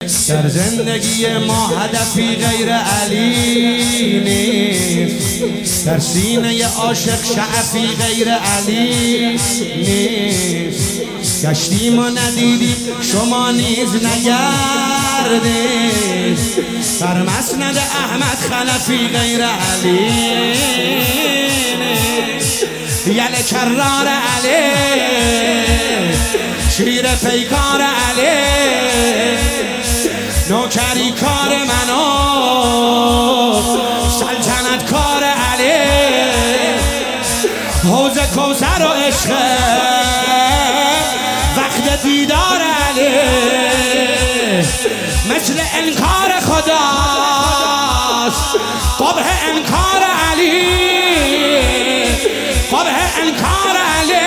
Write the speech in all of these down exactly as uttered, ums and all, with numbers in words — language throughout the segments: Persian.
در زندگی ما هدفی غیر علی نیست، در سینه عاشق شعفی غیر علی نیست. گشتیم و ندیدیم شما نیز نگردید، در مسند احمد خلفی غیر علی نیست. یل کرار علی شیر پیکار علی، نوکری کار منو سلطنت کار علی، حوض کوثر و عشق وقت دیدار علی، مثل انکار خداست قبح انکار علی، قبح انکار علی،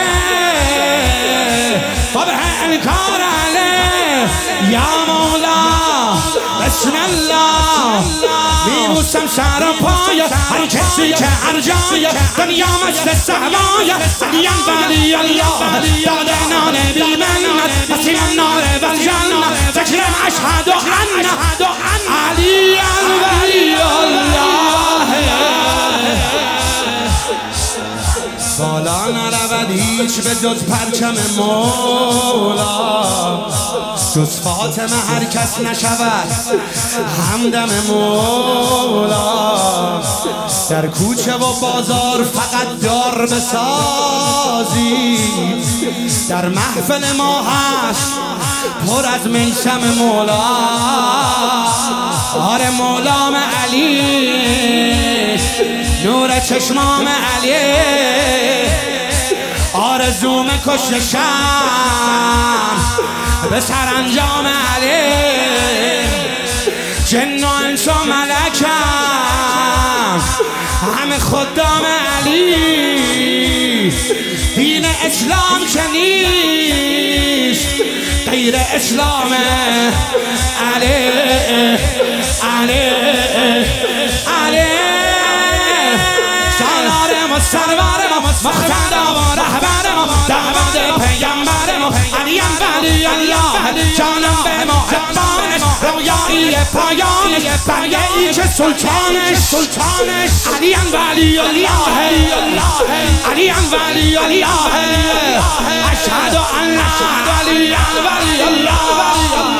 قبح انکار علی. یا مولا بسم الله میبوسم سر و پای هر کسی که هر جای دنیا مثل صحرای، علیم ولی الله داد نان بی منت مسیم نار والجنة، فکرم اشهد ان علی ولی الله. بالا نرود هیچ به جز پرچم مولا، جز فاطمه هر کس نشود همدم مولا. در کوچه و بازار فقط دار بسازی، در محفل ما هست پر از میسم مولا. آره مولام علی نور چشمام علی، آرزوم کشتشم به سرانجام علی. جن و انس و ملکم همه خدام علی، دین اسلام که نیست غیر اسلام علی علی علی. سالار ما سرور ما مختار ما رهبر ما دعوت پیامبر ما علی ولی الله، جانم به محبانش رویایی پایانش برگه‌ای که سلطانش سلطانش علی ولی الله، علی ولی الله. اشهد ان لا اله الا الله.